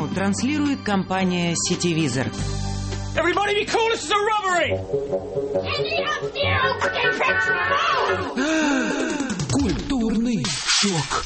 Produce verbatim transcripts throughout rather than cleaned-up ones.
транслирует компания «Сетевизор». Everybody be cool, this is a robbery! Культурный шок.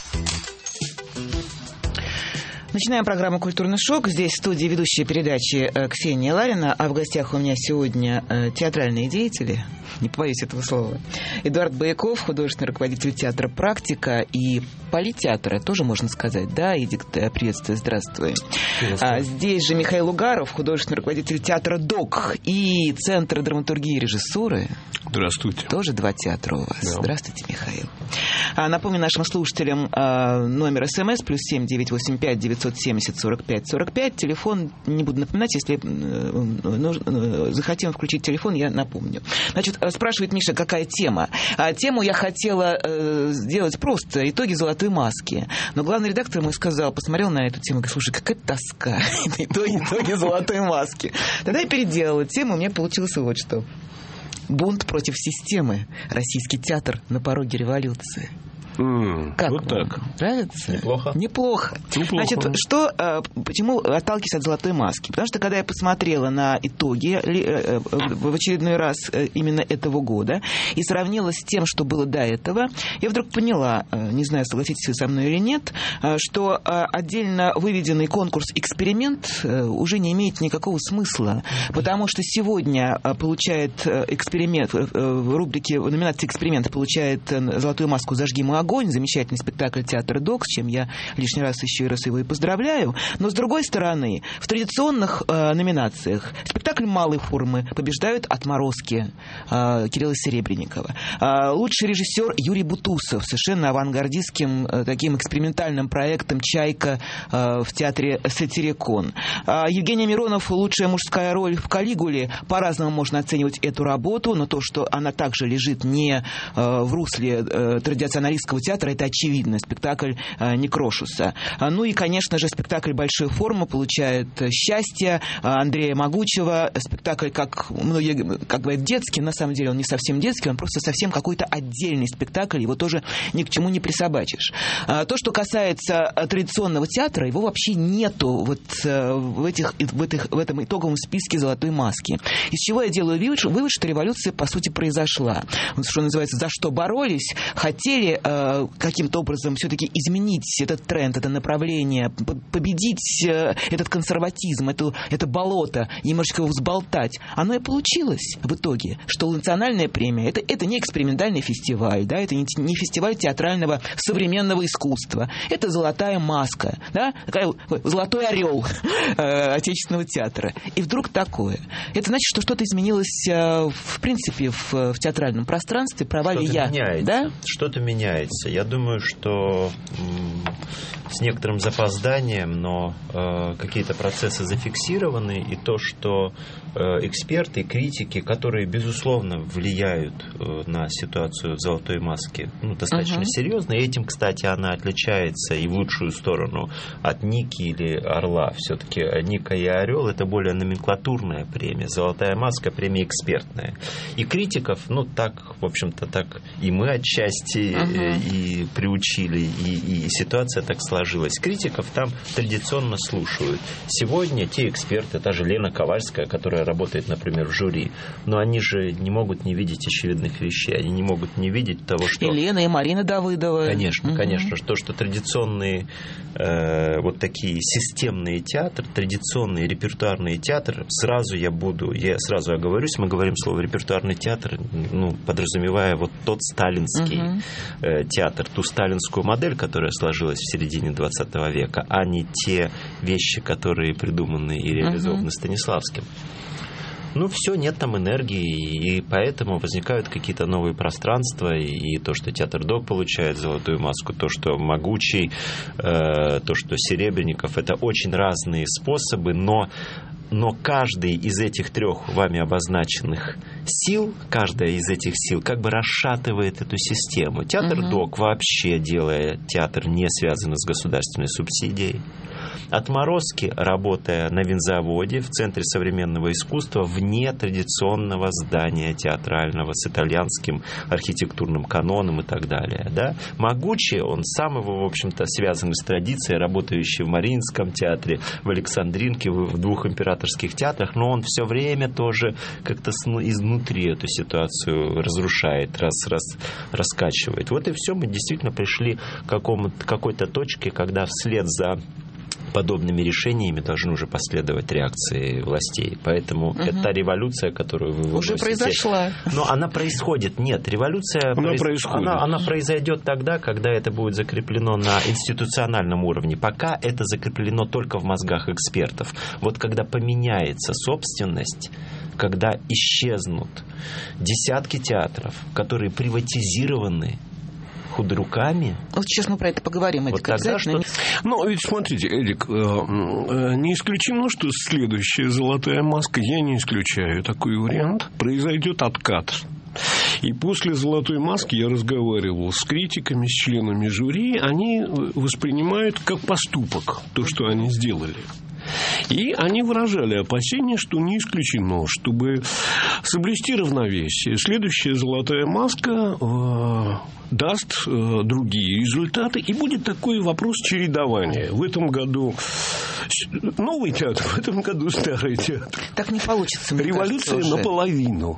Начинаем программу «Культурный шок». Здесь в студии ведущая передачи Ксения Ларина, а в гостях у меня сегодня театральные деятели, не побоюсь этого слова. Эдуард Бояков, художественный руководитель театра «Практика» и политеатра, тоже можно сказать, да, Эдик, приветствую, здравствуй. А, здесь же Михаил Угаров, художественный руководитель театра «ДОК» и Центра драматургии и режиссуры. Здравствуйте. Тоже два театра у вас. Да. Здравствуйте, Михаил. А, напомню нашим слушателям а, номер СМС плюс семь девятьсот восемьдесят пять девятьсот семьдесят сорок пять сорок пять. Телефон, не буду напоминать, если э, захотим включить телефон, я напомню. Значит, спрашивает Миша, какая тема. А, тему я хотела э, сделать просто итоги «Золотой маски». Но главный редактор мой сказал, посмотрел на эту тему и говорит, слушай, какая тоска. Итоги, итоги «Золотой маски». Тогда я переделала тему, у меня получилось вот что. Бунт против системы. Российский театр на пороге революции. Mm, как вот вам? так. Нравится? Неплохо. Неплохо. Неплохо. Значит, что, почему отталкиваюсь от «Золотой маски»? Потому что, когда я посмотрела на итоги в очередной раз именно этого года и сравнила с тем, что было до этого, я вдруг поняла, не знаю, согласитесь вы со мной или нет, что отдельно выведенный конкурс «Эксперимент» уже не имеет никакого смысла, потому что сегодня получает эксперимент, в рубрике, в номинации «Эксперимент» получает «Золотую маску» «Зажги мой огонь», замечательный спектакль театра «ДОК», с чем я лишний раз еще и раз его и поздравляю. Но, с другой стороны, в традиционных э, номинациях спектакль малой формы побеждают «Отморозки» э, Кирилла Серебренникова. Э, лучший режиссер Юрий Бутусов, совершенно авангардистским э, таким экспериментальным проектом «Чайка» э, в театре «Сатирикон». Э, Евгений Миронов, лучшая мужская роль в «Калигуле». По-разному можно оценивать эту работу, но то, что она также лежит не э, в русле э, традиционалистского театра, это очевидно. Спектакль э, Некрошуса. Ну и, конечно же, спектакль большой формы получает «Счастье» Андрея Могучего. Спектакль, как многие, как говорят, детский. На самом деле он не совсем детский, он просто совсем какой-то отдельный спектакль. Его тоже ни к чему не присобачишь. То, что касается традиционного театра, его вообще нету вот в, этих, в, этих, в этом итоговом списке «Золотой маски». Из чего я делаю вывод, вывод что революция, по сути, произошла. Вот, что называется, за что боролись, хотели э, каким-то образом все-таки изменить этот тренд, это направление, победить э, этот консерватизм, эту, это болото, немножечко его взболтать. Оно и получилось в итоге, что национальная премия это, это не экспериментальный фестиваль, да, это не, не фестиваль театрального современного искусства, это «Золотая маска», да, такая, золотой орел э, отечественного театра. И вдруг такое. Это значит, что что-то изменилось э, в принципе в, в театральном пространстве, права ли я? Меняется. Да? Что-то меняется. Я думаю, что м- с некоторым запозданием, но э, какие-то процессы зафиксированы, и то, что э, эксперты, критики, которые, безусловно, влияют э, на ситуацию в «Золотой маске», ну, достаточно uh-huh. серьезно, и этим, кстати, она отличается и в лучшую сторону от «Ники» или «Орла». Все-таки «Ника» и «Орел» — это более номенклатурная премия, «Золотая маска» — премия экспертная. И критиков, ну, так, в общем-то, так и мы отчасти uh-huh. и приучили, и, и ситуация так сложилась. Критиков там традиционно слушают. Сегодня те эксперты, та же Лена Ковальская, которая работает, например, в жюри, но они же не могут не видеть очевидных вещей, они не могут не видеть того, что... И Лена, и Марина Давыдова. Конечно, uh-huh. конечно. То, что традиционные э, вот такие системные театры, традиционные репертуарные театры, сразу я буду, я сразу оговорюсь, мы говорим слово репертуарный театр, ну, подразумевая вот тот сталинский uh-huh. э, театр, ту сталинскую модель, которая сложилась в середине двадцатого века, а не те вещи, которые придуманы и реализованы uh-huh. Станиславским. Ну, все, нет там энергии, и поэтому возникают какие-то новые пространства, и то, что театр ДОК получает «Золотую маску», то, что Могучий, э, то, что Серебренников, это очень разные способы, но Но каждый из этих трех вами обозначенных сил, каждая из этих сил как бы расшатывает эту систему. Театр uh-huh. ДОК вообще, делая театр не связанный с государственной субсидией, Отморозки, работая на винзаводе в Центре современного искусства, вне традиционного здания театрального с итальянским архитектурным каноном и так далее. Да? Могучий, он сам его, в общем-то, связан с традицией, работающий в Мариинском театре, в Александринке, в двух императорских театрах, но он все время тоже как-то изнутри эту ситуацию разрушает, раз, раз, раскачивает. Вот и все, мы действительно пришли к какому-то, какой-то точке, когда вслед за подобными решениями должны уже последовать реакции властей. Поэтому угу. это революция, которую вы выносите. Уже произошла. Но она происходит. Нет, революция она, произ... происходит. Она, она произойдет тогда, когда это будет закреплено на институциональном уровне. Пока это закреплено только в мозгах экспертов. Вот когда поменяется собственность, когда исчезнут десятки театров, которые приватизированы худруками. Вот сейчас мы про это поговорим. Вот тогда что... Ну, ведь смотрите, Эдик, не исключено, что следующая «Золотая маска», я не исключаю такой вариант, произойдет откат. И после «Золотой маски» я разговаривал с критиками, с членами жюри, они воспринимают как поступок то, что они сделали. И они выражали опасения, что не исключено, чтобы соблюсти равновесие. Следующая «Золотая маска» э, даст э, другие результаты. И будет такой вопрос чередования. В этом году новый театр, в этом году старый театр. Так не получится. Революция кажется, наполовину.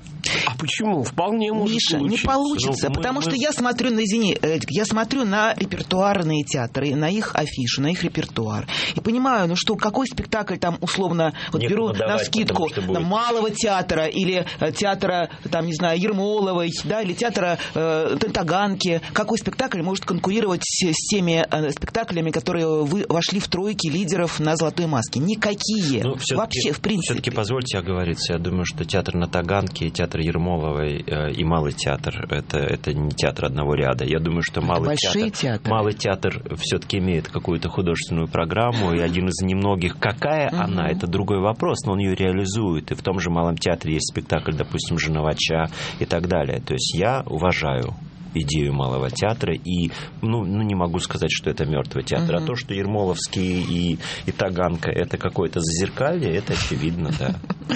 А почему? Вполне может Миша, получиться. не получится, ну, потому мы, что мы... я смотрю на, извини, Эдик, я смотрю на репертуарные театры, на их афишу, на их репертуар. И понимаю, ну что, какой спектакль там условно, вот Нет, беру навскидку будет... малого театра или театра, там, не знаю, Ермоловой, да, или театра э, Таганки. Какой спектакль может конкурировать с, с теми э, спектаклями, которые вы, вошли в тройки лидеров на «Золотой маске»? Никакие. Ну, вообще, в принципе. Все-таки позвольте оговориться. Я думаю, что театр на Таганке и театр Ермоловой и Малый театр это, это не театр одного ряда. Я думаю, что Малый театр, Малый театр все-таки имеет какую-то художественную программу, и один из немногих. Какая угу. она, это другой вопрос, но он ее реализует. И в том же Малом театре есть спектакль, допустим, «Женовача» и так далее. То есть я уважаю идею Малого театра, и ну, ну не могу сказать, что это мертвый театр, uh-huh. а то, что Ермоловский и, и Таганка это какое-то зазеркалье, это очевидно, да.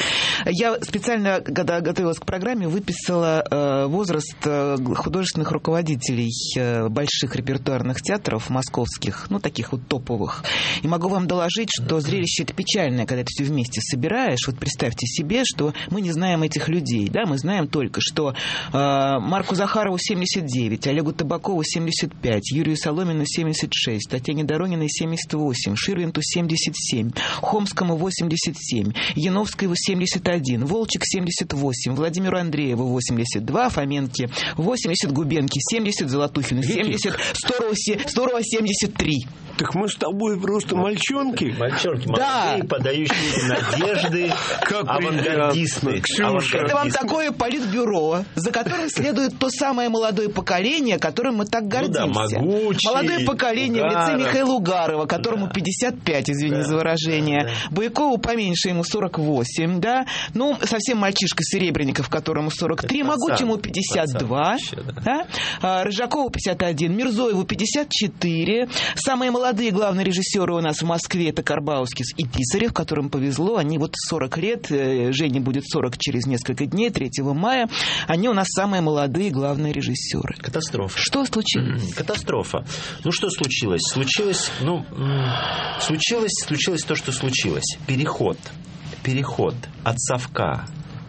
Я специально, когда готовилась к программе, выписала э, возраст э, художественных руководителей э, больших репертуарных театров московских, ну, таких вот топовых. И могу вам доложить, что зрелище это печальное, когда ты все вместе собираешь. Вот представьте себе, что мы не знаем этих людей, да, мы знаем только, что э, Марку Захарову семьдесят девять, Олегу Табакову семьдесят пять, Юрию Соломину семьдесят шесть, Татьяне Дорониной семьдесят восемь, Ширвинту семьдесят семь, Хомскому восемьдесят семь, Яновскому семьдесят один, Волчек семьдесят восемь, Владимиру Андрееву восемьдесят два, Фоменке восемьдесят, Губенке семьдесят, Золотухину семьдесят, Сторова семьдесят три. Так мы с тобой просто мальчонки. Мальчонки, да. молодые, подающие надежды, авангардисты. Это вам такое политбюро, за которым следует то самое молодое поколение, которым мы так гордимся. Ну да, могучий, молодое поколение Угаров. В лице Михаила Угарова, которому да. пятьдесят пять, извини да. за выражение. Да. Байкову поменьше, ему сорок восемь, да. Ну, совсем мальчишка Серебренников, которому сорок три, Могучему пятьдесят два, вообще, да. Да? Рыжакову пятьдесят один, Мирзоеву пятьдесят четыре. Самые молодые главные режиссеры у нас в Москве это Карбаускис и Писарев, которым повезло. Они вот сорок лет, Жене будет сорок через несколько дней, третьего мая. Они у нас самые молодые главные режиссеры. Катастрофа. Что случилось? Катастрофа. Ну, что случилось? Случилось, ну, случилось, случилось то, что случилось. Переход. Переход от совка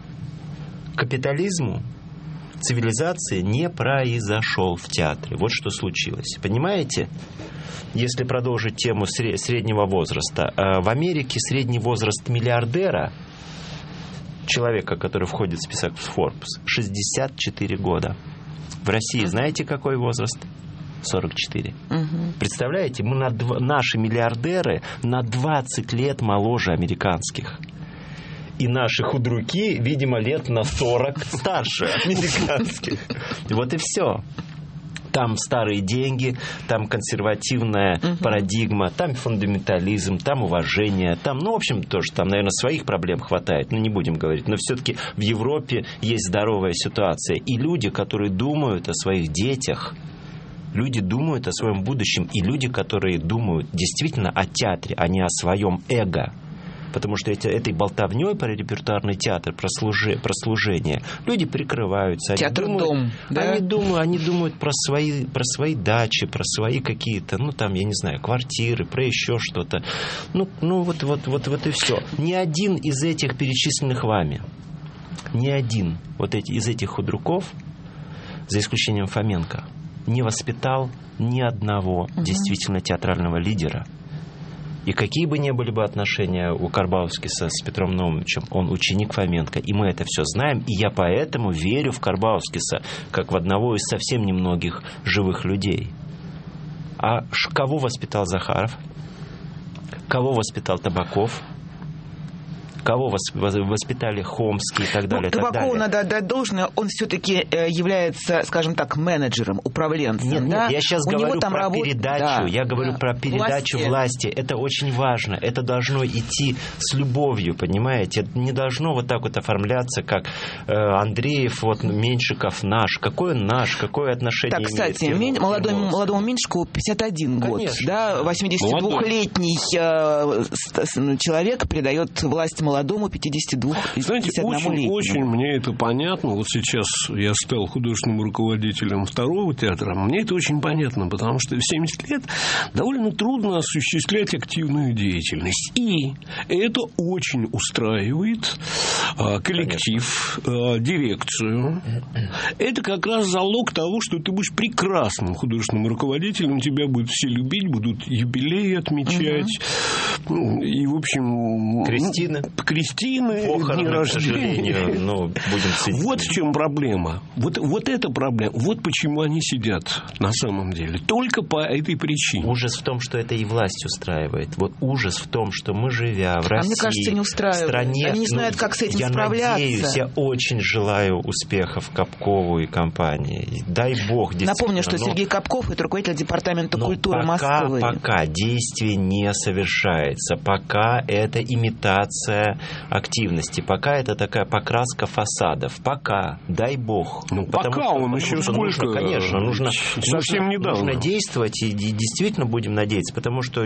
к капитализму, цивилизации не произошел в театре. Вот что случилось. Понимаете? Если продолжить тему среднего возраста. В Америке средний возраст миллиардера, человека, который входит в список Forbes, шестьдесят четыре года. В России знаете, какой возраст? сорок четыре. Угу. Представляете, мы на дв... наши миллиардеры на двадцать лет моложе американских. И наши худруки, видимо, лет на сорок старше американских. Вот и все. Там старые деньги, там консервативная uh-huh. парадигма, там фундаментализм, там уважение, там, ну, в общем, тоже там, наверное, своих проблем хватает, ну, не будем говорить, но все-таки в Европе есть здоровая ситуация. И люди, которые думают о своих детях, Люди думают о своем будущем, и люди, которые думают действительно о театре, а не о своем эго. Потому что эти, этой болтовней про репертуарный театр, про, служи, про служение, люди прикрываются. Театр-дом, да? Они думают, они думают про свои, про свои дачи, про свои какие-то, ну, там, я не знаю, квартиры, про еще что-то. Ну, ну вот, вот, вот, вот и все. Ни один из этих перечисленных вами, ни один вот эти, из этих худруков, за исключением Фоменко, не воспитал ни одного угу. действительно театрального лидера. И какие бы ни были бы отношения у Карбаускиса с Петром Наумовичем, он ученик Фоменко, и мы это все знаем, и я поэтому верю в Карбаускиса, как в одного из совсем немногих живых людей. А кого воспитал Захаров? Кого воспитал Табаков? Кого воспитали Хомский и так далее. Ну, Табакову надо отдать должное, он все-таки является, скажем так, менеджером, управленцем. Нет, да? нет, я сейчас У говорю там про работ... передачу. Да, я говорю да. про передачу власти. власти. Это очень важно. Это должно идти с любовью, понимаете? Это не должно вот так вот оформляться, как э, Андреев, вот Меньшиков наш. Какой он наш? Какое отношение так, имеет? кстати, Мень... молодому, молодому Меньшикову пятьдесят один год. Да? восьмидесятидвухлетний э, человек передает власть молодому молодому пятидесяти двух, знаете, очень, очень мне это понятно. Вот сейчас я стал художественным руководителем второго театра. Мне это очень понятно, потому что в семьдесят лет довольно трудно осуществлять активную деятельность. И это очень устраивает а, коллектив, а, дирекцию. Это как раз залог того, что ты будешь прекрасным художественным руководителем. Тебя будут все любить, будут юбилеи отмечать. Угу. И, в общем... Кристина. Кристины, похороны, дни рождения. Ну, будем вот в чем проблема. Вот, вот эта проблема. Вот почему они сидят на самом деле. Только по этой причине. Ужас в том, что это и власть устраивает. Вот ужас в том, что мы, живя в России, а мне кажется, не устраивает. Стране, они не знают, ну, как с этим я справляться. Надеюсь, я очень желаю успехов Капкову и компании. Дай бог. Напомню, что но... Сергей Капков – это руководитель департамента но культуры пока, Москвы. Пока действие не совершается, пока это имитация активности, пока это такая покраска фасадов, пока, дай бог. Ну, пока что, он еще сколько? Нужно, конечно, нужно, совсем нужно, недавно. Нужно действовать, и, и действительно будем надеяться, потому что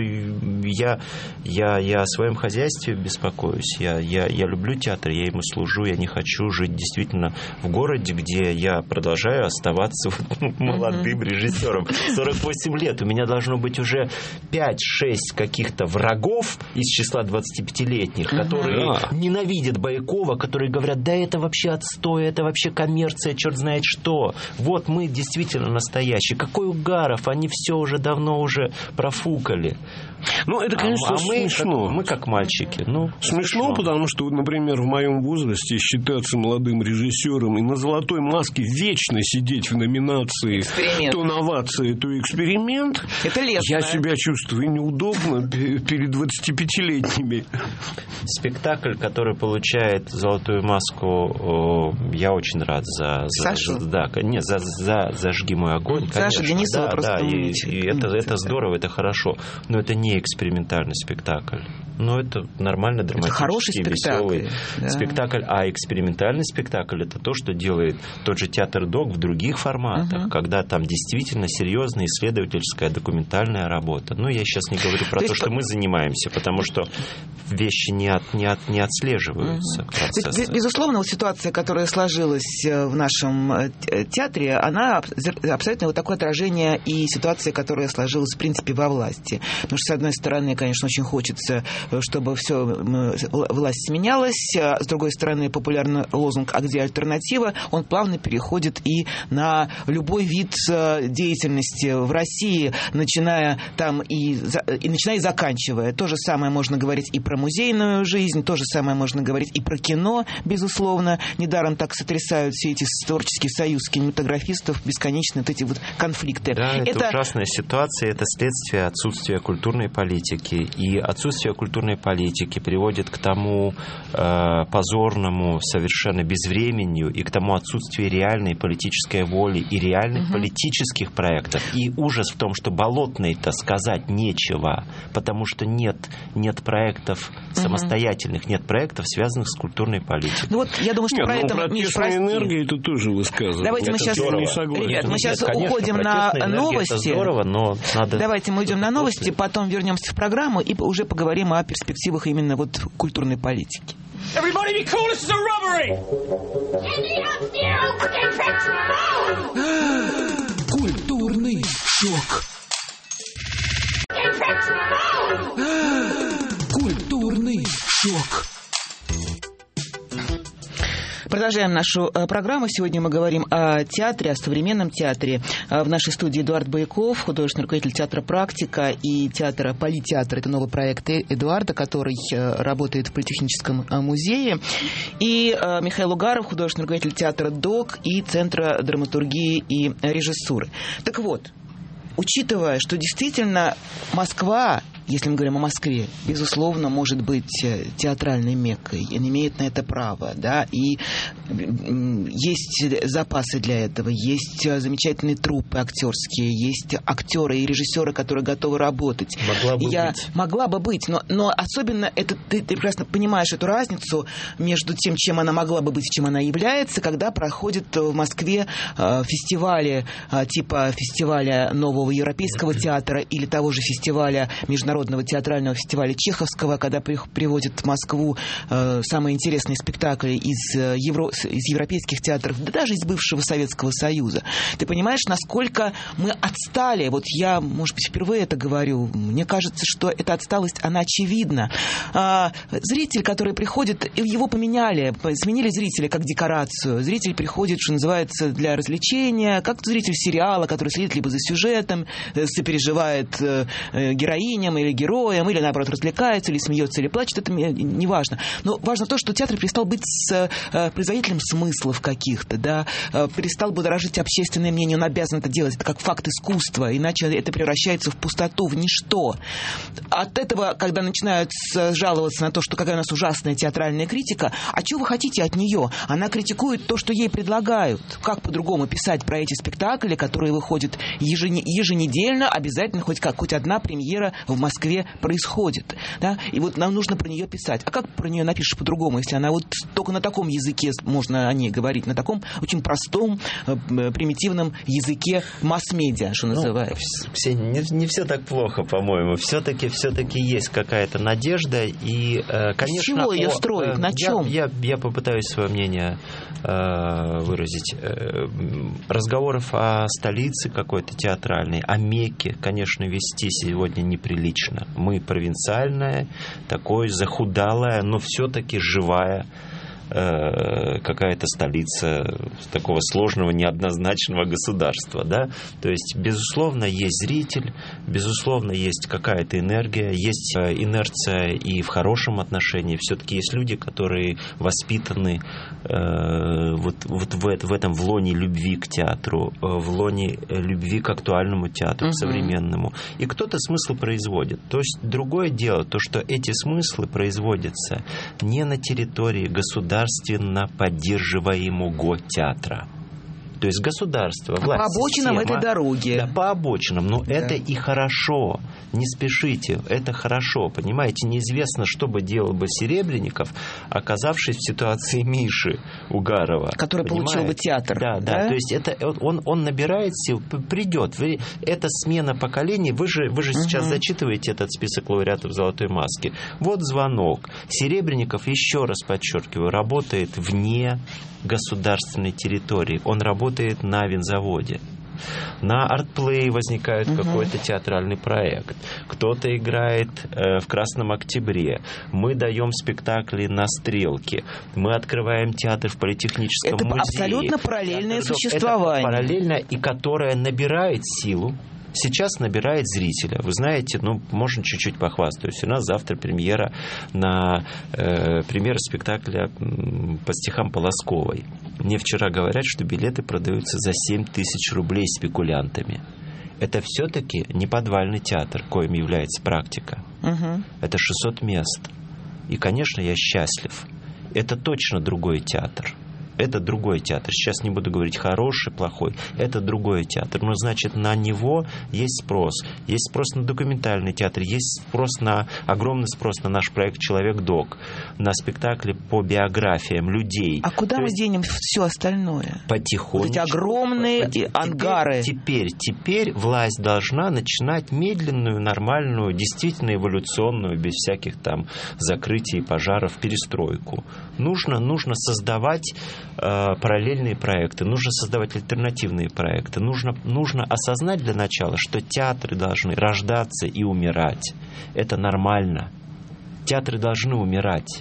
я, я, я о своем хозяйстве беспокоюсь. Я, я, я люблю театр, я ему служу, я не хочу жить действительно в городе, где я продолжаю оставаться молодым режиссером. сорок восемь лет. У меня должно быть уже пять-шесть каких-то врагов из числа двадцатипятилетних, которые Да. ненавидят Байкова, которые говорят, да это вообще отстой, это вообще коммерция, черт знает что. Вот мы действительно настоящие. Какой Угаров, они все уже давно уже профукали. Ну, это, конечно, а, а мы, смешно. Как, мы как мальчики. Ну, смешно, смешно, потому что, например, в моем возрасте считаться молодым режиссером и на «Золотой маске» вечно сидеть в номинации то новация, то эксперимент. Это лестно. Я себя чувствую неудобно перед двадцатипятилетними. Спектакль, который получает «Золотую маску», я очень рад за... за Сашу? За, да, нет, за, за «Зажги мой огонь». Саша Денисова да, просто да, и, и это, это да. здорово, это хорошо. Но это не экспериментальный спектакль. Но это нормально драматический, это хороший спектакль, веселый да. спектакль. А экспериментальный спектакль — это то, что делает тот же театр ДОК в других форматах, угу. когда там действительно серьезная исследовательская документальная работа. Ну, я сейчас не говорю про то, то что мы занимаемся, потому что вещи не, от, не, от, не отслеживаются. Угу. Ведь, безусловно, вот ситуация, которая сложилась в нашем театре, она абсолютно вот такое отражение и ситуации, которая сложилась, в принципе, во власти. Потому что, с одной стороны, конечно, очень хочется, чтобы все власть сменялась. С другой стороны, популярный лозунг «А где альтернатива?» он плавно переходит и на любой вид деятельности в России, начиная там и, и начиная и заканчивая. То же самое можно говорить и про музейную жизнь, то же самое можно говорить и про кино, безусловно. Недаром так сотрясают все эти творческие союз кинематографистов, бесконечные вот эти вот конфликты. Да, это, это ужасная ситуация, это следствие отсутствия культурной политики. И отсутствие культурной политики приводит к тому э, позорному совершенно безвременью и к тому отсутствию реальной политической воли и реальных угу. политических проектов. И ужас в том, что Болотной-то сказать нечего, потому что нет, нет проектов проектов самостоятельных, нет проектов, связанных с культурной политикой. Ну вот, я думаю, что нет, про ну, это, протестная Миш, прости. энергия это тоже высказывание. Давайте мы Это сейчас, не согласен. ребят, мы сейчас Нет, конечно, уходим на новости. Это здорово, но надо... Давайте мы уйдем на новости, потом вернемся в программу и уже поговорим о перспективах именно вот культурной политики. Everybody be cool, this is a robbery! Культурный шок. Культурный шок. Продолжаем нашу программу. Сегодня мы говорим о театре, о современном театре. В нашей студии Эдуард Бояков, художественный руководитель театра «Практика» и театра «Политеатр». Это новый проект Эдуарда, который работает в Политехническом музее. И Михаил Угаров, художественный руководитель театра «ДОК» и Центра драматургии и режиссуры. Так вот, учитывая, что действительно Москва, если мы говорим о Москве, безусловно, может быть театральной меккой, и имеет на это право, да, и есть запасы для этого, есть замечательные труппы актерские, есть актеры и режиссеры, которые готовы работать. Могла бы Я, быть. Могла бы быть, но, но особенно это, ты, ты прекрасно понимаешь эту разницу между тем, чем она могла бы быть и чем она является, когда проходят в Москве э, фестивали э, типа фестиваля Нового Европейского театра или того же фестиваля Международного театрального фестиваля Чеховского, когда при, приводят в Москву э, самые интересные спектакли из, э, евро, из европейских театров, да даже из бывшего Советского Союза. Ты понимаешь, насколько мы отстали? Вот я, может быть, впервые это говорю. Мне кажется, что эта отсталость, она очевидна. А, зритель, который приходит, его поменяли, сменили зрителя как декорацию. Зритель приходит, что называется, для развлечения, как зритель сериала, который следит либо за сюжетом, сопереживает э, героиням или героям, или, наоборот, развлекается, или смеется, или плачет, это не важно. Но важно то, что театр перестал быть с, э, производителем смыслов каких-то, да, э, перестал будоражить общественное мнение, он обязан это делать, это как факт искусства, иначе это превращается в пустоту, в ничто. От этого, когда начинают жаловаться на то, что какая у нас ужасная театральная критика, а что вы хотите от нее? Она критикует то, что ей предлагают. Как по-другому писать про эти спектакли, которые выходят еженедельно, обязательно хоть, как, хоть одна премьера в Москве происходит, да? И вот нам нужно про нее писать. А как про нее напишешь по-другому, если она вот только на таком языке можно о ней говорить, на таком очень простом, э, примитивном языке масс-медиа, что называется? Ну, все, не, не все так плохо, по-моему. Все-таки, все-таки есть какая-то надежда, и, э, конечно... С чего ее о, строить? Э, на чем? Я, я, я попытаюсь свое мнение э, выразить. Э, разговоров о столице какой-то театральной, о Мекке, конечно, вести сегодня неприлично. Мы провинциальная, такое захудалая, но все-таки живая э, какая-то столица такого сложного, неоднозначного государства, да? То есть, безусловно, есть зритель, безусловно, есть какая-то энергия, есть инерция и в хорошем отношении. Все-таки есть люди, которые воспитаны э, вот, вот в, в этом в лоне любви к театру, в лоне любви к актуальному театру, uh-huh. к современному. И кто-то смысл производит. То есть, другое дело, то, что эти смыслы производятся не на территории государственно поддерживаемого театра. То есть государство, власть, по обочинам система, этой дороги. Да, по обочинам. Но да. это и хорошо. Не спешите. Это хорошо. Понимаете, неизвестно, что бы делал бы Серебренников, оказавшись в ситуации Миши Угарова. Который Понимаете? Получил бы театр. Да, да, да. То есть это, он, он набирает сил, придет. Вы, это смена поколений. Вы же, вы же угу. сейчас зачитываете этот список лауреатов «Золотой маски». Вот звонок. Серебренников, еще раз подчеркиваю, работает вне государственной территории. Он работает на винзаводе. На артплей возникает uh-huh. какой-то театральный проект. Кто-то играет э, в «Красном октябре». Мы даем спектакли на «Стрелке». Мы открываем театр в Политехническом это музее. Это абсолютно параллельное театр, существование. Это параллельно, и которое набирает силу. Сейчас набирает зрителя. Вы знаете, ну, можно чуть-чуть похвастаюсь. У нас завтра премьера на э, премьера спектакля по стихам Полосковой. Мне вчера говорят, что билеты продаются за семь тысяч рублей спекулянтами. Это все-таки не подвальный театр, коим является «Практика». Угу. Это шестьсот мест. И, конечно, я счастлив. Это точно другой театр. Это другой театр. Сейчас не буду говорить хороший, плохой. Это другой театр. Но, значит, на него есть спрос. Есть спрос на документальный театр, есть спрос на, огромный спрос на наш проект «Человек-док», на спектакли по биографиям людей. А куда То мы есть денем все остальное? Потихонечку. Вот эти огромные Потих... ангары. Теперь, теперь, теперь власть должна начинать медленную, нормальную, действительно эволюционную, без всяких там закрытий, пожаров, перестройку. Нужно, нужно создавать э, параллельные проекты, нужно создавать альтернативные проекты. Нужно, нужно осознать для начала, что театры должны рождаться и умирать. Это нормально. Театры должны умирать.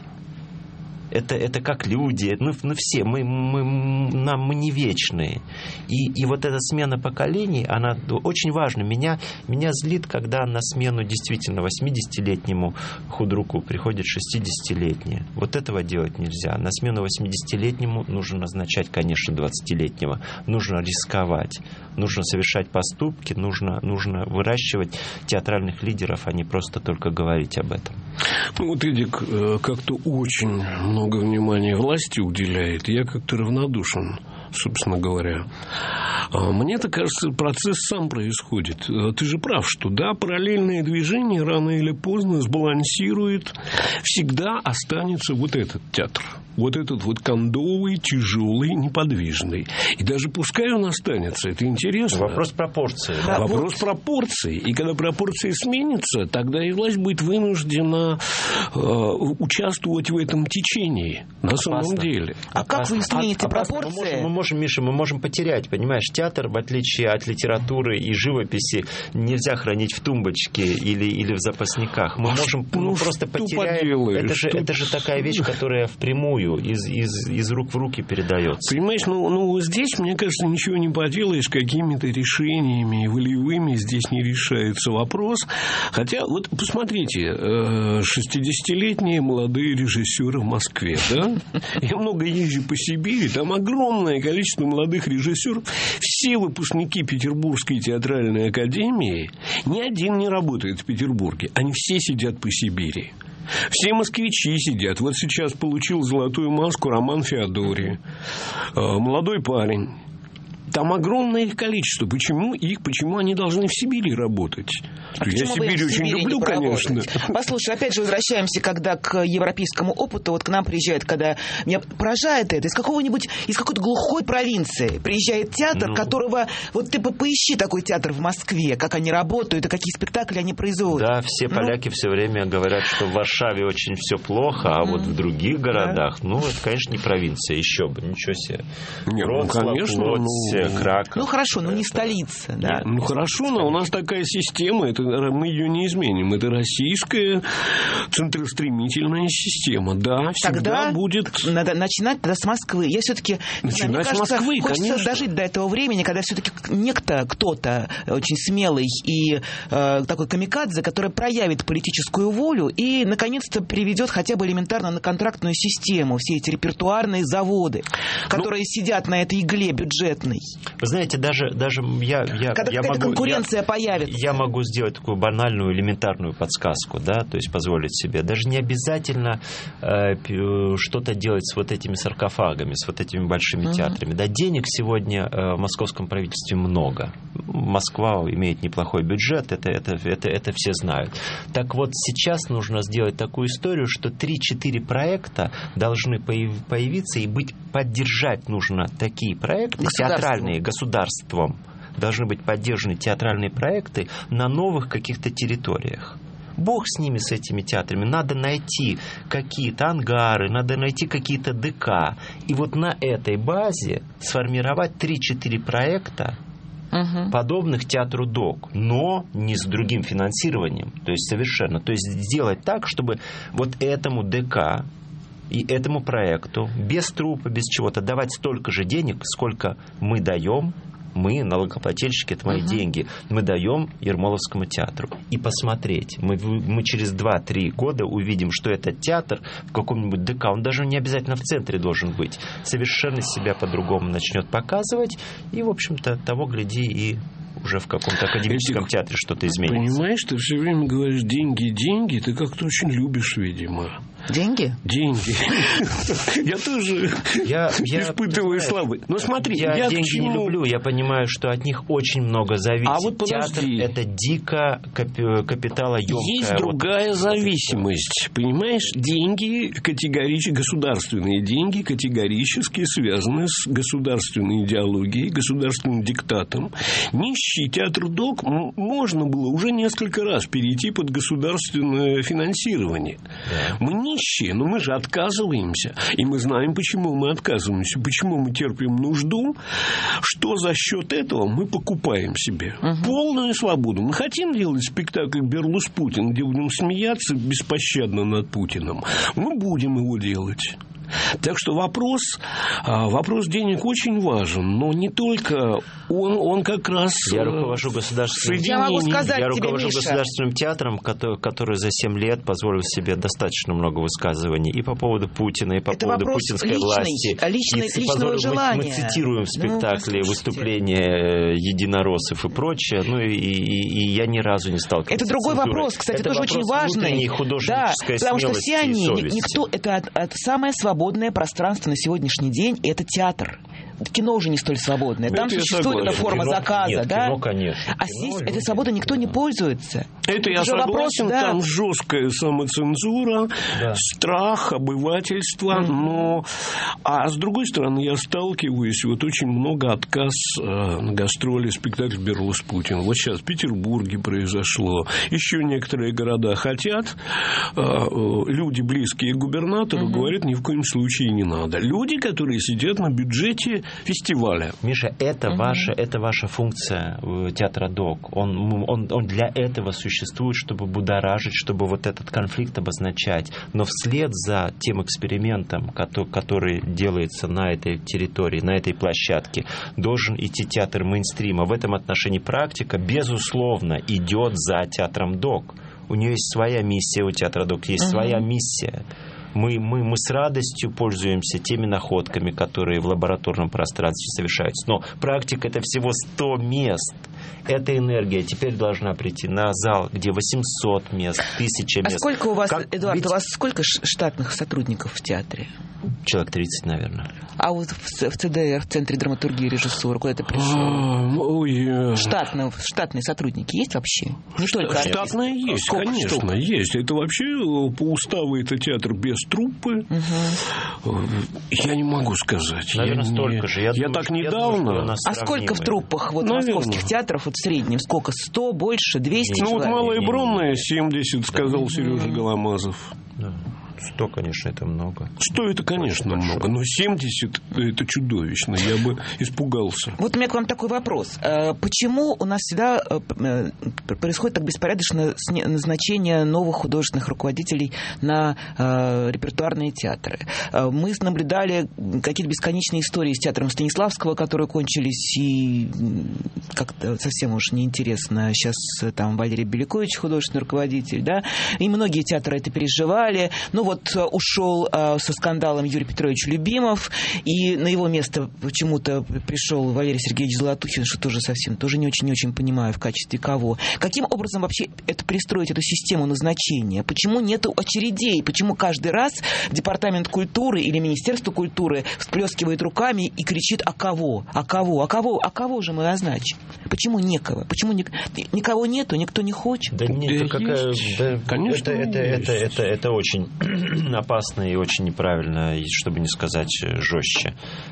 Это, это как люди, ну, ну все, мы, мы, нам, мы не вечные. И, и вот эта смена поколений, она очень важна. Меня, меня злит, когда на смену действительно восьмидесятилетнему худруку приходит шестидесятилетняя. Вот этого делать нельзя. На смену восьмидесятилетнему нужно назначать, конечно, двадцатилетнего. Нужно рисковать, нужно совершать поступки, нужно, нужно выращивать театральных лидеров, а не просто только говорить об этом. Ну, вот Эдик как-то очень много внимания власти уделяет. Я как-то равнодушен, собственно говоря. Мне-то кажется, процесс сам происходит. Ты же прав, что да, параллельное движение рано или поздно сбалансирует. Всегда останется вот этот театр. Вот этот вот кондовый, тяжелый, неподвижный. И даже пускай он останется, это интересно. Вопрос пропорции. Да? Вопрос пропорции. И когда пропорции сменятся, тогда и власть будет вынуждена э, участвовать в этом течении. На Опасно. самом деле. А Опасно. Как вы смените пропорции? Мы можем, мы можем, Миша, мы можем потерять, понимаешь? Театр, в отличие от литературы и живописи, нельзя хранить в тумбочке или, или в запасниках. Мы а можем ну, мы просто потеряем. Это же, это же такая вещь, которая впрямую Из, из, из рук в руки передается. Понимаешь, ну, ну здесь, мне кажется, ничего не поделаешь, какими-то решениями волевыми здесь не решается вопрос. Хотя, вот посмотрите, шестидесятилетние молодые режиссеры в Москве, да? Я много езжу по Сибири, там огромное количество молодых режиссеров. Все выпускники Петербургской театральной академии, ни один не работает в Петербурге. Они все сидят по Сибири. Все москвичи сидят. Вот сейчас получил золотую маску Роман Феодори. Молодой парень. Там огромное их количество. Почему их, почему они должны в Сибири работать? А Я Сибирь очень Сибири люблю, конечно. Послушай, опять же, возвращаемся, когда к европейскому опыту, вот к нам приезжает, когда меня поражает это, из какого-нибудь, из какой-то глухой провинции приезжает театр, ну. которого, вот ты поищи такой театр в Москве, как они работают и какие спектакли они производят. Да, все поляки ну. все время говорят, что в Варшаве очень все плохо, а mm. вот в других городах, да. ну, это, конечно, не провинция, еще бы, ничего себе. Не, Вроцлав, ну, конечно, Лодзь, ну... Краков. Ну, хорошо, но не столица, да. Ну, хорошо, но у нас такая система, это мы ее не изменим. Это российская центростремительная система. Да, всегда тогда будет... Надо начинать тогда с Москвы. Я все-таки... Начинать мне кажется, с Москвы, хочется конечно. дожить до этого времени, когда все-таки некто, кто-то очень смелый и э, такой камикадзе, который проявит политическую волю и, наконец-то, приведет хотя бы элементарно на контрактную систему все эти репертуарные заводы, которые ну, сидят на этой игле бюджетной. Вы знаете, даже, даже я, я, когда я какая-то могу, конкуренция я, появится. Я могу сделать такую банальную, элементарную подсказку, да, то есть позволить себе. Даже не обязательно э, что-то делать с вот этими саркофагами, с вот этими большими uh-huh. театрами. Да, денег сегодня э, в московском правительстве много. Москва имеет неплохой бюджет, это, это, это, это все знают. Так вот, сейчас нужно сделать такую историю, что три-четыре проекта должны появиться и быть, поддержать нужно такие проекты театральные государством. Должны быть поддержаны театральные проекты на новых каких-то территориях. Бог с ними, с этими театрами. Надо найти какие-то ангары, надо найти какие-то ДК. И вот на этой базе сформировать три-четыре проекта, Uh-huh. подобных театру ДОК, но не с другим финансированием. То есть совершенно. То есть сделать так, чтобы вот этому ДК и этому проекту без трупа, без чего-то давать столько же денег, сколько мы даем, мы, налогоплательщики, это мои uh-huh. деньги, мы даем Ермоловскому театру. И посмотреть. Мы, мы через два-три года увидим, что этот театр в каком-нибудь ДК, он даже не обязательно в центре должен быть, совершенно себя по-другому начнет показывать. И, в общем-то, того, гляди, и уже в каком-то академическом Эдик, театре что-то изменится. Понимаешь, ты все время говоришь деньги, деньги, ты как-то очень любишь, видимо. Деньги? Деньги. Я тоже испытываю слабость. Но смотри, я деньги не люблю. Я понимаю, что от них очень много зависит. А вот подожди. Театр — это дико капиталоемкая. Есть другая зависимость. Понимаешь, деньги категорически, государственные деньги категорически связаны с государственной идеологией, государственным диктатом. Нищий театр ДОК можно было уже несколько раз перейти под государственное финансирование. Да. Мы нищие, но мы же отказываемся. И мы знаем, почему мы отказываемся, почему мы терпим нужду, что за счет этого мы покупаем себе. Угу. Полную свободу. Мы хотим делать спектакль «Берлус Путин», где будем смеяться беспощадно над Путиным. Мы будем его делать. Так что вопрос, вопрос денег очень важен, но не только он, он как раз... Я руковожу государственным, я могу сказать я тебе, руковожу Миша. государственным театром, который, который за семь лет позволил себе достаточно много высказываний и по поводу Путина, и по Это поводу путинской личный, власти. Личный, и личного мы, желания. Мы цитируем в спектакле ну, выступления единороссов и прочее, ну и, и, и я ни разу не сталкивался. Это другой вопрос, кстати, это тоже вопрос очень важный. Да, потому что все они, никто, это от, от самое свободное пространство на сегодняшний день — это театр. Кино уже не столь свободное. Там это существует эта форма кино, заказа, нет, да? Кино, конечно. А кино, здесь люди, этой свободой никто не пользуется. Это, это я согласен, вопрос, да. Там жесткая самоцензура, да. Страх, обывательство, mm-hmm. но... А с другой стороны, я сталкиваюсь, вот очень много отказ э, на гастроли спектакль «Берлус Путин». Вот сейчас в Петербурге произошло. Еще некоторые города хотят. Э, люди, близкие к губернатору, mm-hmm. говорят, ни в коем случае не надо. Люди, которые сидят на бюджете фестиваля. Миша, это, угу. ваша, это ваша функция театра ДОК. Он, он, он для этого существует, чтобы будоражить, чтобы вот этот конфликт обозначать. Но вслед за тем экспериментом, который, который делается на этой территории, на этой площадке, должен идти театр мейнстрима. В этом отношении практика, безусловно, идет за театром ДОК. У нее есть своя миссия, у театра ДОК есть угу. своя миссия. Мы, мы, мы с радостью пользуемся теми находками, которые в лабораторном пространстве совершаются. Но практика — это всего сто мест. Эта энергия теперь должна прийти на зал, где восемьсот мест, тысяча мест. А сколько у вас, как... Эдуард, Ведь... у вас сколько штатных сотрудников в театре? Человек тридцать, наверное. А вот в ЦДР, в Центре драматургии и режиссуры, куда ты пришел? Ой, штатные, штатные сотрудники есть вообще? Не Ш- только штатные есть, сколько конечно, штук? есть. Это вообще по уставу это театр без труппы. Угу. Я не могу сказать. Наверное, я столько не... же. Я, я думаю, так что, недавно. я думаю, а сколько в труппах вот, московских театров вот, в среднем? Сколько? сто, больше, двести Ну, человек? вот Малая Бронная семьдесят, сказал да. Сережа Голомазов. Да. сто, конечно, это много. сто это, конечно, очень много, но семьдесят это чудовищно. Я бы испугался. Вот у меня к вам такой вопрос. Почему у нас всегда происходит так беспорядочное назначение новых художественных руководителей на репертуарные театры? Мы наблюдали какие-то бесконечные истории с театром Станиславского, которые кончились, и как-то совсем уж неинтересно. Сейчас там Валерий Белякович, художественный руководитель, да, и многие театры это переживали. Ну вот ушел э, со скандалом Юрий Петрович Любимов, и на его место почему-то пришел Валерий Сергеевич Золотухин, что тоже совсем, тоже не очень, не очень понимаю, в качестве кого. Каким образом вообще это пристроить, эту систему назначения? Почему нету очередей? Почему каждый раз Департамент культуры или Министерство культуры всплескивает руками и кричит: а кого? А кого? А кого? А кого же мы назначим? Почему некого? Почему ни, никого нету, никто не хочет? Да нет, да какая... Да, конечно, это, это, это, это, это очень опасно и очень неправильно, чтобы не сказать жестче,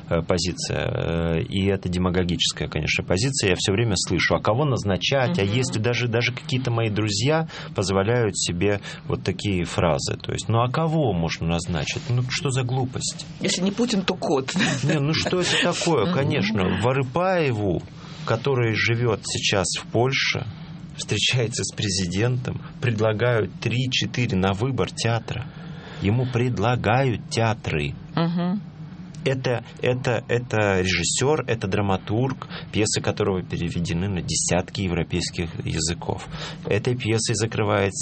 позиция. И это демагогическая, конечно, позиция. Я все время слышу, а кого назначать? Uh-huh. А если даже, даже какие-то мои друзья позволяют себе вот такие фразы. То есть, ну а кого можно назначить? Ну что за глупость? Если не Путин, то кот. Не, ну что это такое? Конечно, Варыпаеву, который живет сейчас в Польше, встречается с президентом, предлагают три-четыре на выбор театра. Ему предлагают театры. Угу. Это, это, это режиссер, это драматург, пьесы которого переведены на десятки европейских языков. Этой пьесой закрывается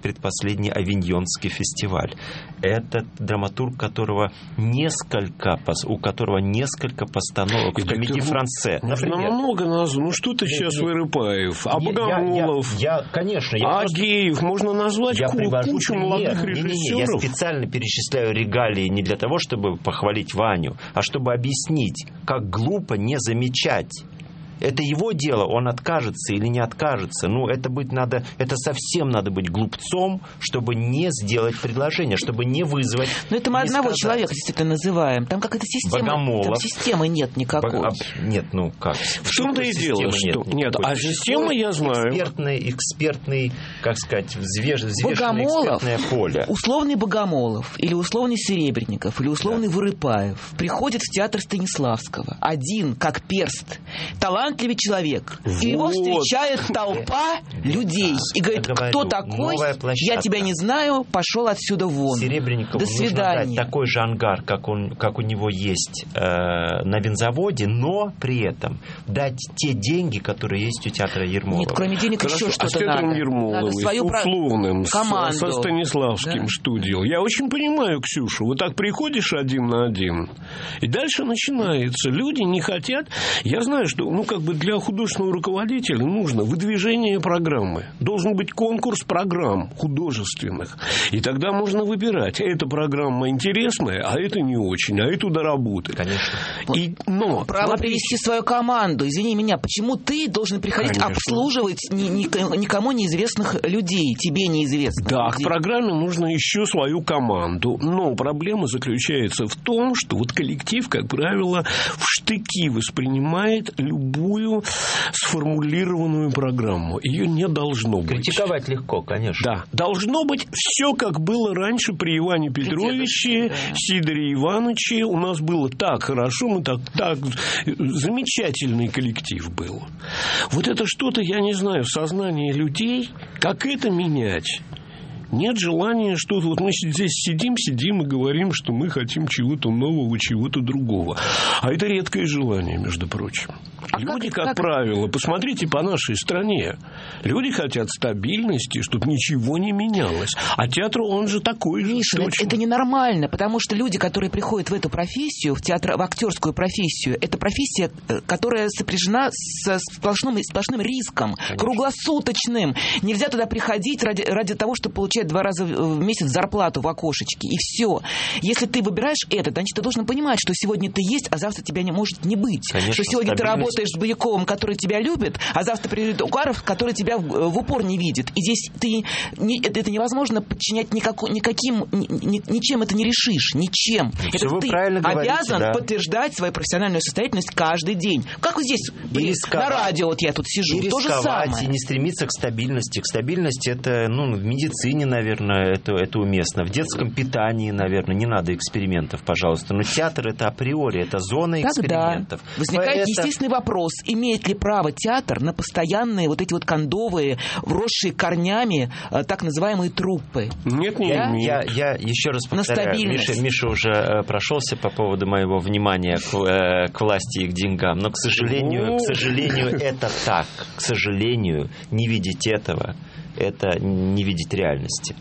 предпоследний Авиньонский фестиваль. Это драматург, которого несколько, у которого несколько постановок в комедии «Франце». Можно много назвать. Ну, что ты сейчас, Вырыпаев? А Богомолов? Я, я, я, конечно. Я Агеев. Просто... Можно назвать я ку- кучу молодых не, режиссеров. Не, не, я специально перечисляю регалии не для того, чтобы похвалить Ваню, а чтобы объяснить, как глупо не замечать. Это его дело, он откажется или не откажется. Ну, это быть надо, это совсем надо быть глупцом, чтобы не сделать предложение, чтобы не вызвать. Но это мы одного сказать. человека действительно называем. Там какая-то система. Богомолов. Там системы нет никакой. Бог... Нет, ну как? В том-то и дело, что нет. нет а система я знаю. Экспертный, экспертный, как сказать, взвеш... взвешенное Богомолов, экспертное поле. Условный Богомолов или условный Серебренников или условный да. Вырыпаев приходит в театр Станиславского один, как перст. Талант талантливый человек. Вот. И его встречает толпа людей. И говорит, говорю, кто такой? Я тебя не знаю, пошел отсюда вон. Серебренникову До свидания. Нужно дать такой же ангар, как, он, как у него есть э, на винзаводе, но при этом дать те деньги, которые есть у театра Ермолова. Нет, кроме денег Хорошо, еще что-то а с театром надо. Ермоловой, надо свою с условным, команду. со Станиславским, да. Что делать? Я очень понимаю, Ксюша, вот так приходишь один на один, и дальше начинается. Люди не хотят. Я знаю, что ну, как бы для художественного руководителя нужно выдвижение программы. Должен быть конкурс программ художественных. И тогда можно выбирать. Эта программа интересная, а это не очень, а эту доработать. Конечно. И, но, право смотрите. Привести свою команду. Извини меня, почему ты должен приходить Конечно. Обслуживать ни, ни, никому неизвестных людей, тебе неизвестных Да, людей. К программе нужно еще свою команду. Но проблема заключается в том, что вот коллектив, как правило, в штыки воспринимает любую сформулированную программу. Ее не должно быть. Критиковать легко, конечно. Да. Должно быть все, как было раньше при Иване Петровиче, да. Сидоре Ивановиче. У нас было так хорошо, мы так, так... Замечательный коллектив был. Вот это что-то, я не знаю, в сознании людей, как это менять? Нет желания что-то... Вот мы здесь сидим, сидим и говорим, что мы хотим чего-то нового, чего-то другого. А это редкое желание, между прочим. А люди, как, как, как правило, посмотрите по нашей стране. Люди хотят стабильности, чтобы ничего не менялось. А театр, он же такой же. Миша, это, это ненормально, потому что люди, которые приходят в эту профессию, в театр, в актерскую профессию, это профессия, которая сопряжена с сплошным, сплошным риском, Конечно. Круглосуточным. Нельзя туда приходить ради, ради того, чтобы получать два раза в месяц зарплату в окошечке. И все. Если ты выбираешь это, значит, ты должен понимать, что сегодня ты есть, а завтра тебя не может не быть. Конечно, что сегодня ты работаешь с Бояковым, который тебя любит, а завтра придет Укаров, который тебя в, в упор не видит. И здесь ты не, это, это невозможно подчинять никак, никаким, ни, ничем это не решишь, ничем. Все это ты обязан говорите, да. подтверждать свою профессиональную состоятельность каждый день. Как вот здесь, и на радио вот я тут сижу, и то же самое. И не стремиться к стабильности. К стабильности это, ну, в медицине, наверное, это, это уместно. В детском питании, наверное, не надо экспериментов, пожалуйста. Но театр это априори, это зона экспериментов. Тогда возникает это... естественный вопрос. Вопрос, имеет ли право театр на постоянные вот эти вот кондовые, вросшие корнями, так называемые труппы? Нет, нет, я, я, я еще раз повторяю, Миша, Миша уже прошелся по поводу моего внимания к, к власти и к деньгам, но, к сожалению, к сожалению, это так. К сожалению, не видеть этого, это не видеть реальности.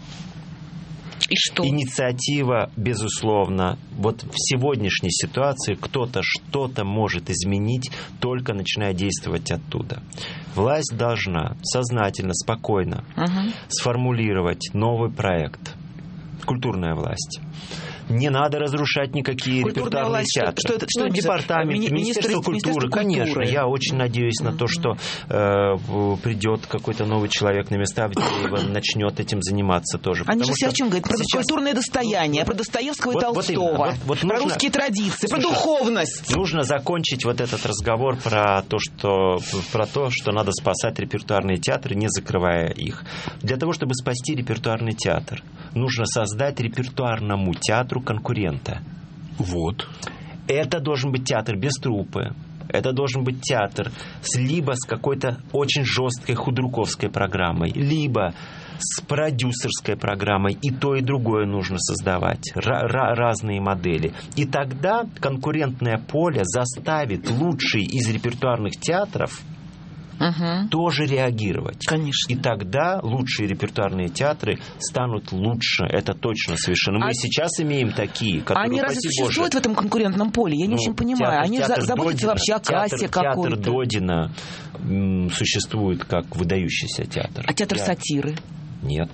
И что? Инициатива, безусловно, вот в сегодняшней ситуации кто-то что-то может изменить, только начиная действовать оттуда. Власть должна сознательно, спокойно угу. сформулировать новый проект. Культурная власть. Не надо разрушать никакие Культурная репертуарные власть, театры. Что, что, что ну, департамент, мини- Министерство культуры, конечно. Культуры. Я очень надеюсь на то, что э, придет какой-то новый человек на места, где начнет этим заниматься тоже. Они же все что о чем говорят? Про сейчас... культурное достояние, вот, про Достоевского вот, и Толстого, вот, вот про нужно... русские традиции, Слушай, про духовность. Нужно закончить вот этот разговор про то, что, про то, что надо спасать репертуарные театры, не закрывая их. Для того, чтобы спасти репертуарный театр, нужно создать репертуарному театру конкурента. Вот. Это должен быть театр без труппы. Это должен быть театр с, либо с какой-то очень жесткой худруковской программой, либо с продюсерской программой. И то, и другое нужно создавать. Р- разные модели. И тогда конкурентное поле заставит лучшие из репертуарных театров угу. тоже реагировать. Конечно. И тогда лучшие репертуарные театры станут лучше. Это точно совершенно. Мы а... сейчас имеем такие, которые, они разве существуют в этом конкурентном поле? Я не ну, очень понимаю. Театр, они театр заботятся Додина, вообще о кассе театр, какой-то. Театр Додина м, существует как выдающийся театр. А театр театр... сатиры? Нет.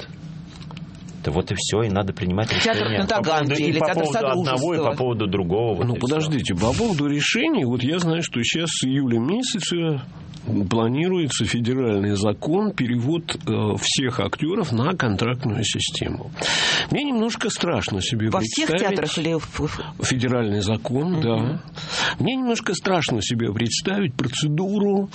Да вот и все, и надо принимать решения по поводу, и по поводу одного, и по поводу другого. Вот ну, подождите, все. По поводу решений, вот я знаю, что сейчас с июля месяца планируется федеральный закон, перевод э, всех актеров на контрактную систему. Мне немножко страшно себе Во представить... Во всех театрах или... Федеральный закон, mm-hmm. да. Мне немножко страшно себе представить процедуру,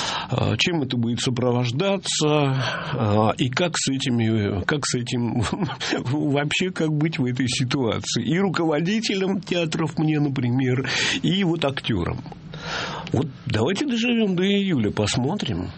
э, чем это будет сопровождаться, э, и как с этими... Как с этим... вообще, как быть в этой ситуации. И руководителем театров мне, например, и вот актером. Вот давайте доживем до июля, посмотрим.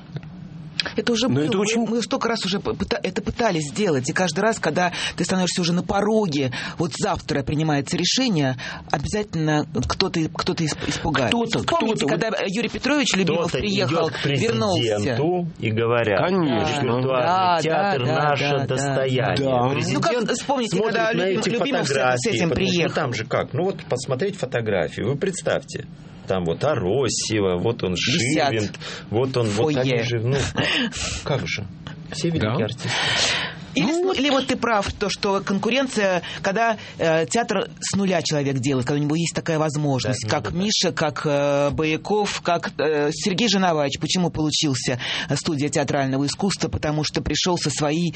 Это уже было. Это очень... Мы столько раз уже это пытались сделать. И каждый раз, когда ты становишься уже на пороге, вот завтра принимается решение, обязательно кто-то, кто-то испугается. Кто-то, Вспомните, кто-то. когда Юрий Петрович Любимов приехал, идет к президенту и говорят, конечно, репертуарный да, театр да, наше да, достояние. Да. Президент ну как вспомните, смотрит когда на эти Любимов с этим приехал. Что там же как? Ну вот посмотреть фотографии. Вы представьте. Там вот Аросьева, вот он Шивент, вот он, Фойе. вот они же, ну, как же, все великие да. артисты. Или, ну, или вот ты прав, то, что конкуренция, когда э, театр с нуля человек делает, когда у него есть такая возможность, да, как да, Миша, да. как э, Бояков, как э, Сергей Женовач. Почему получился студия театрального искусства? Потому что пришел со своей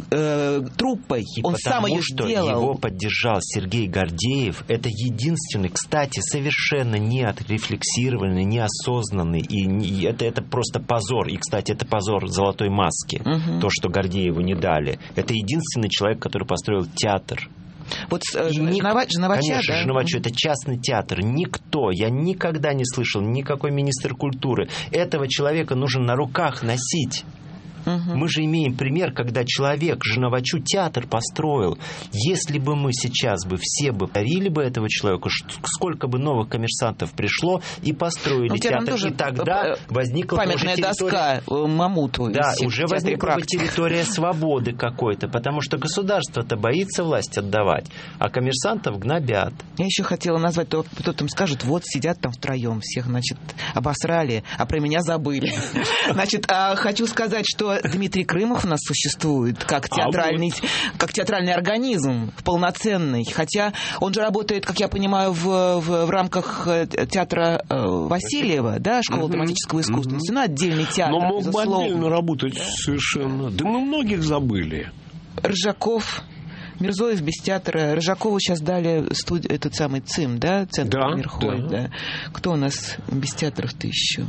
э, труппой. И он сам ее что сделал. Его поддержал Сергей Гордеев. Это единственный, кстати, совершенно не отрефлексированный, неосознанный. И не, это, это просто позор. И, кстати, это позор «Золотой маски». Угу. То, что Гордееву не дали. Это единственный человек, который построил театр. Вот Женовач, Женовача, конечно, да? Женовачу это частный театр. Никто, я никогда не слышал, никакой министр культуры. Этого человека нужно на руках носить. Угу. Мы же имеем пример, когда человек Женовачу театр построил. Если бы мы сейчас бы все бы дарили бы этого человека, сколько бы новых коммерсантов пришло и построили театр, и тогда возникла памятная уже территория... доска Мамуту. Да, уже возникла бы территория свободы какой-то, потому что государство-то боится власть отдавать, а коммерсантов гнобят. Я еще хотела назвать, то кто-то им скажет, вот сидят там втроем, всех, значит, обосрали, а про меня забыли. Значит, хочу сказать, что Дмитрий Крымов у нас существует как театральный, а вот. как театральный организм, полноценный. Хотя он же работает, как я понимаю, в, в, в рамках театра Васильева, да, школы mm-hmm. драматического искусства. Mm-hmm. Ну, отдельный театр, но мог бы отдельно работать да? совершенно. Да мы многих забыли. Рыжаков... Мирзоев без театра. Рыжакову сейчас дали студи... этот самый ЦИМ, да? Центр да, Мирхоль, да. да. Кто у нас без театров-то еще?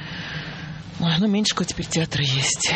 Ой, ну, меньшего теперь театра есть.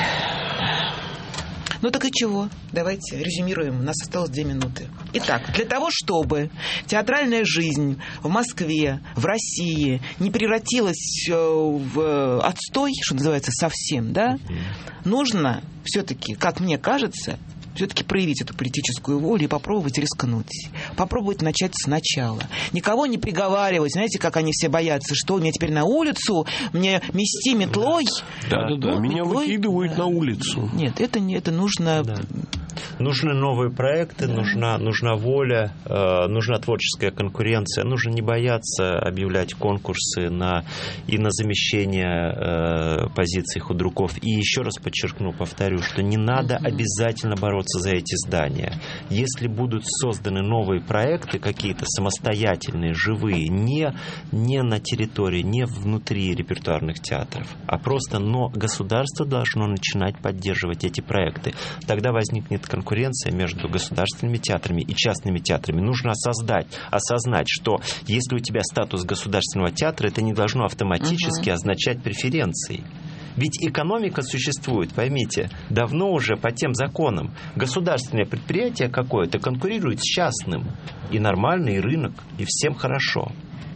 Ну так и чего? Давайте резюмируем. У нас осталось две минуты. Итак, для того, чтобы театральная жизнь в Москве, в России не превратилась в отстой, что называется, совсем, да, нужно все-таки, как мне кажется, все-таки проявить эту политическую волю и попробовать рискнуть. Попробовать начать сначала. Никого не приговаривать. Знаете, как они все боятся, что меня теперь на улицу, мне мести метлой. Да-да-да, ну, меня метлой, выкидывают да. на улицу. Нет, это, не, это нужно... Да. Нужны новые проекты, да. нужна, нужна воля, э, нужна творческая конкуренция. Нужно не бояться объявлять конкурсы на, и на замещение э, позиций худруков. И еще раз подчеркну, повторю, что не надо mm-hmm. обязательно бороться за эти здания. Если будут созданы новые проекты, какие-то самостоятельные, живые, не, не на территории, не внутри репертуарных театров, а просто, но государство должно начинать поддерживать эти проекты. Тогда возникнет конкуренция между государственными театрами и частными театрами. Нужно осознать, осознать, что если у тебя статус государственного театра, это не должно автоматически uh-huh. означать преференции. Ведь экономика существует, поймите, давно уже по тем законам. Государственное предприятие какое-то конкурирует с частным. И нормальный рынок, и всем хорошо.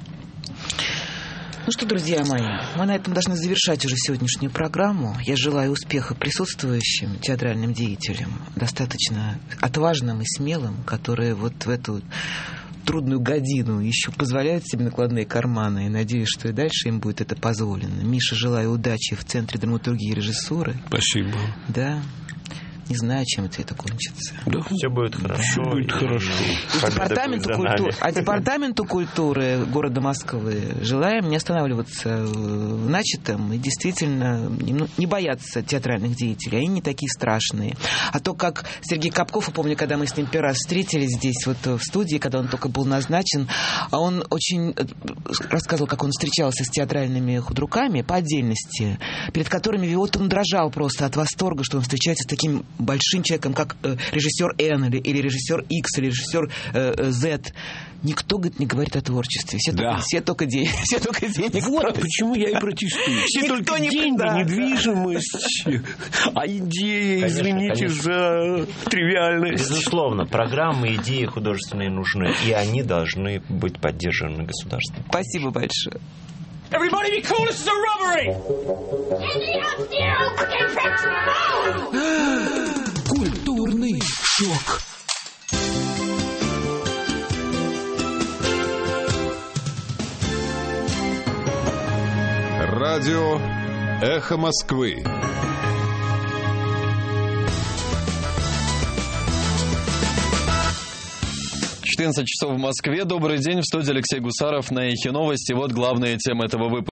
Ну что, друзья мои, мы на этом должны завершать уже сегодняшнюю программу. Я желаю успеха присутствующим театральным деятелям, достаточно отважным и смелым, которые вот в эту трудную годину еще позволяют себе накладные карманы. И надеюсь, что и дальше им будет это позволено. Миша, желаю удачи в Центре драматургии и режиссуры. Спасибо. Да. Не знаю, чем это, это кончится. Да. Все будет хорошо. Все будет хорошо. Департаменту культуры, а департаменту культуры города Москвы желаем не останавливаться в начатом и действительно не бояться театральных деятелей. Они не такие страшные. А то, как Сергей Капков, я помню, когда мы с ним первый раз встретились здесь вот в студии, когда он только был назначен, а он очень рассказывал, как он встречался с театральными худруками по отдельности, перед которыми вот он дрожал просто от восторга, что он встречается с таким большим человеком, как э, режиссер Н или, или режиссер X или режиссер э, Z. Никто, говорит, не говорит о творчестве. Все, да. только, все, только, день, все только денег. Вот просят. Почему я и протестую. Все Никто только не деньги, да. недвижимость, а идеи, конечно, извините конечно. за тривиальность. Безусловно, программы, идеи художественные нужны, и они должны быть поддержаны государством. Спасибо большое. Everybody be cool, this is a robbery! Культурный шок. Радио «Эхо Москвы». четырнадцать часов в Москве. Добрый день. В студии Алексей Гусаров на Эхе Новости. Вот главные темы этого выпуска.